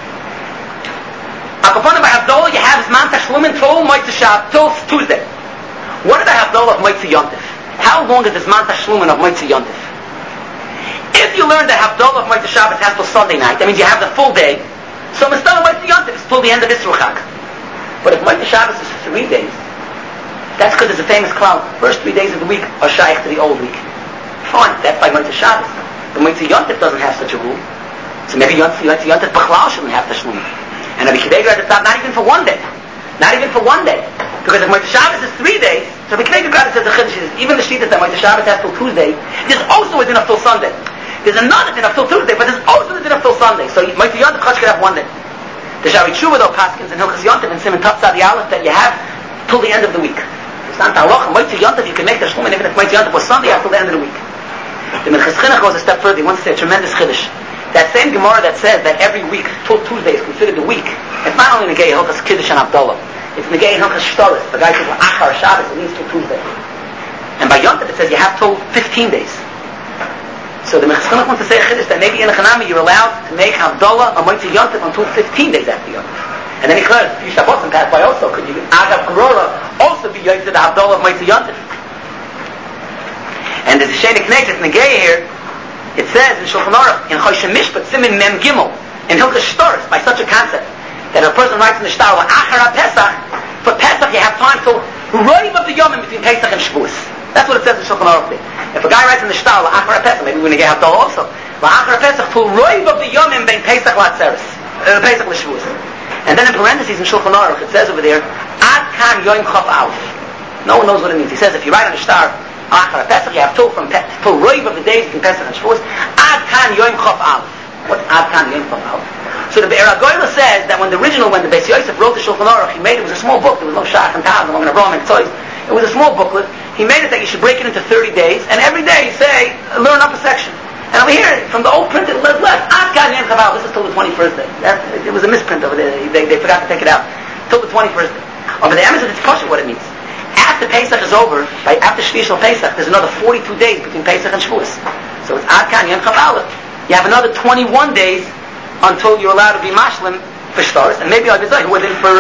Akaponim by Havdalah, you have Zman Tashlumin till Motzei Shabbos, till Tuesday. What is the Havdalah of Motzei Yontif? How long is the Zman Tashlumin of Motzei Yontif? If you learn that Havdalah of Motzei Shabbos has till Sunday night, that means you have the full day, so Mistala Motzei Yontif is till the end of Yisro Chag. But if Motzei Shabbos is 3 days, that's because there's a famous cloud. First 3 days of the week are shaykh to the old week. Fine, that's by Motzei Shabbos. But Motzei Yontif doesn't have such a rule. So maybe Motzei Yontif B'chlal shouldn't have Tashlumin. And Rabbi Kiva Eger not even for 1 day. Not even for 1 day. Because if Motzei Shabbos is 3 days, so Rabbi Kiva Eger says the Chiddush is, even the sheet that Motzei Shabbos has till Tuesday, there's also a din of till Sunday. There's another din of till Tuesday, but there's also a din of till Sunday. So Motzei Yontif Chach could have 1 day. The Shari Tshuva though Paskins and Hilchas Yontif and Simon Tafsa the Aleph that you have till the end of the week. It's not Halacha. Motzei Yontif you can make the Shlumin even if Motzei Yontif was Sunday until the end of the week. The Minchas Chinuch goes a step further. He wants to say a tremendous Chiddush. That same Gemara that says that every week, till Tuesday is considered the week, it's not only Negei Hilchas Kiddush and Havdalah. It's Negei Hilchas Shtaris. The guy says, Achar Shabbos, it means till Tuesday. And by Yontif it says you have till 15 days. So the Minchas Chinuch wants to say a Chiddush that maybe in a Chanami you're allowed to make Havdalah or Motzei Yontif until 15 days after Yontif. And then he declares, a few Shabbos and pass by also, could you, Agav Gerora, also be Yontif the Havdalah of Motzei Yontif. And there's a Shenik Neget Negei here. It says in Shulchan Aruch, in Choshen Mishpat, Simin Mem Gimel, in Hilchas Shtaris, by such a concept, that a person writes in the Shtar, Achar Pesach, for Pesach you have time till Roiv of the Yom between Pesach and Shavuos. That's what it says in Shulchan Aruch. If a guy writes in the Shtar, Achar Pesach, maybe we're going to get Havdalah also, Achar Pesach till Roiv of the Yom between Pesach Latzeres, Pesach L'Shavuos. And then in parentheses in Shulchan Aruch, it says over there, Ad Kan Yom Chof Aleph. No one knows what it means. He says if you write on the Shtar, Achar Pesach, you have till Roiv of the days between Pesach and Shavuos. Ad Kan Yom Chof Aleph. What's Ad Kan Yom Chof Aleph? So the Be'er HaGoyla says that when the Beis Yosef wrote the Shulchan Aruch, he made it was a small book. There was no Shach and Tav, no Avraham and Tzois. It was a small booklet. He made it that you should break it into 30 days, and every day say, learn up a section. And over here, from the old printed left, Ad Kan Yom Chof Aleph. This is till the 21st day. It was a misprint over there. They forgot to take it out. Till the 21st day. Over the Emes, it's Pasha what it means. After Pesach is over, after Shvi Shel Pesach, there's another 42 days between Pesach and Shavuos. So it's Ad Kan Yom Chof Aleph. You have another 21 days until you're allowed to be mashlim for Shtaris, and maybe I'll be who was in for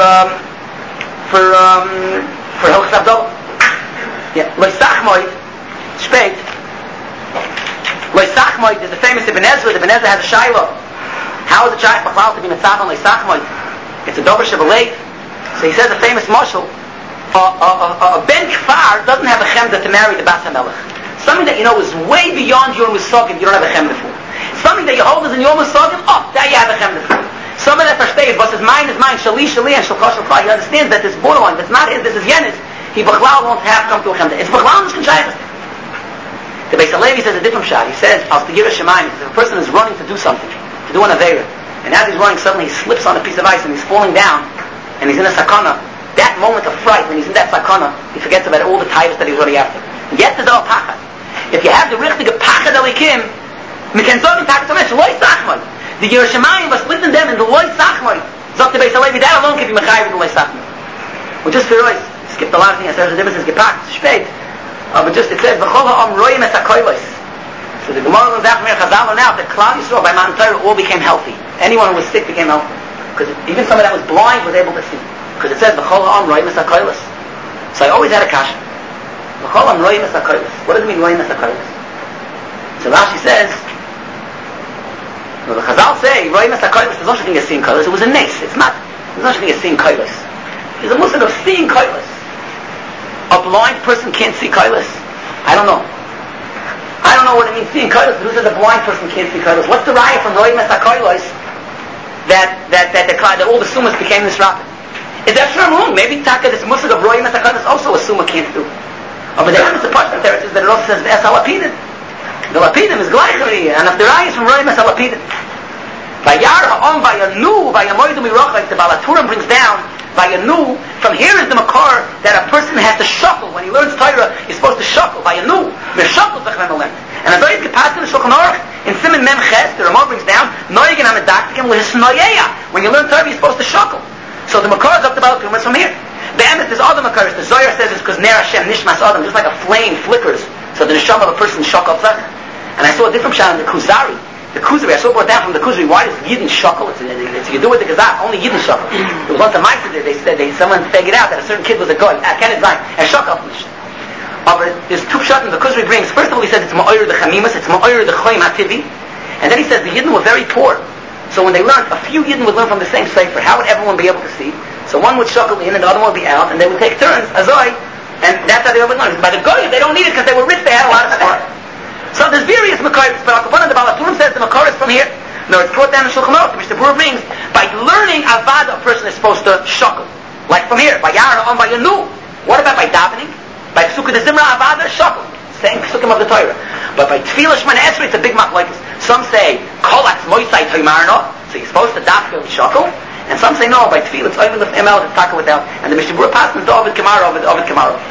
Hilchas Havdalah. Yeah, Lo Sachmoid, Shpeit. Lo Sachmoid is the famous Ibn Ezra. The Ibn Ezra has a Shiloh. How is a child Bachlal to be Mitzav on Lo Sachmoid? It's a Dover Shebelev. So he says a famous mashal. A Ben Kfar doesn't have a chemda to marry the Bas HaMelech. Something that you know is way beyond your Musagim, you don't have a chemda for. Something that you hold is in your Musagim, that you have a chemda for. Someone that versteht, was is mine, Shali, Shali, and Shalcha, Shalcha. He understands that this borderline, that's not his, this is Yenis. He Bachlal won't have come to a chemda. It's Bachlal and Shaykhs. The Beis Halevi says a different shot. He says, Al T'yira Shemayim, if a person is running to do something, to do an Aveira, and as he's running, suddenly he slips on a piece of ice and he's falling down, and he's in a sakana. That moment of fright, when he's in that sakana, he forgets about all the tires that he's running after. Yet there's all pachad. If you have the richtige pachad alikim, mikenzogin pachad somesh, loy sachmai. The Yerushalayim was splitting them in the loy sachmai. Zok the Beis Halevi, that alone can be mechayiv in the loy sachmai. Well, just for us, skipped a lot of things. There's a difference in gepakt, spät. But just, it says, v'chol ha'om royim es ha'koylos. So the Gemara learns out from here, Chazal now, that Klal Yisrael by Mount Torah all became healthy. Anyone who was sick became healthy. Because even someone that was blind was able to see. Because it says, v'chol ha'om royim es ha'koylos. So I always had a kasha. V'chol ha'om royim es ha'koylos. What does it mean, royim es ha'koylos? So Rashi says, well, the Chazal say, royim es ha'koylos, there's no such thing as seeing koylos. It was a nes. It's not. There's no such thing as seeing koylos. There's a muslim of seeing koylos. A blind person can't see koylos. I don't know. I don't know what it means seeing koylos, but who says a blind person can't see koylos? What's the raya from royim es ha'koylos that all the sumas became this rapid? Is that from wrong? Maybe Taka, this muslim of royim es ha'koylos also a summa can't do. But there is a parchment there, it says that it also says v'es ha'lapidin. The lapidin is gleichari, and if the raya is from royim es ha'lapidin. Vayar ha'om vayanu vayamoidu mirochak, the Balaturim brings by a new. From here is the makar that a person has to shuckle. When he learns Torah, he's supposed to shuckle by a new. Meshuckle zechman learn. And as I get past in the Shulchan Aruch, in Siman Mem Ches, the Ramah brings down, Noyegen HaMedaktikim L'Hisnoyeya. When you learn Torah, you're supposed to shuckle. So the makar is up to Baal Tumas from here. The emes, there's other makaris. The Zohar says it's because Ner Hashem Nishmas Adam, just like a flame flickers. So the neshama of a person shuckles up. And I saw a different shot in the Kuzari. The Kuzari, I saw brought down from the Kuzari, why does Yidden shuckle? It's you do with the Gazak, only Yidden shuckle. There was once a mitzvah there, they said, someone figured out that a certain kid was a goy, Kenneth Zion, and shuckle. But there's two shots the Kuzari brings. First of all, he says it's Ma'oyer the Chamimas, it's Ma'oyer the Choyim HaTivi. And then he says the Yidden were very poor. So when they learned, a few Yidden would learn from the same sefer. How would everyone be able to see? So one would shuckle in and the other one would be out, and they would take turns, azoi, and that's how they would learn. By the goyim, they don't need it because they were rich, they had a lot of stuff. So there's various makaris, but Al-Kapan the Baal HaTurim says the makaris from here. No, it's brought down in Shulchan Aruch, which the Berurah brings. By learning Avada, a person is supposed to shuckle. Like from here, by Yaron on by Yanu. What about by davening? By Pesukah de Zimra Avada, shuckle. Saying Pesukim of the Torah. But by Tefillah Shemana Esrei, it's a big machlokes. Some say, Kolaks Moisai Toimarno, so you're supposed to dafka and shuckle. And some say no, by Tefillah, it's even the ML, it's taka without. And the Mishnah Berurah passes to Ovid Kamara, Ovid Kamara.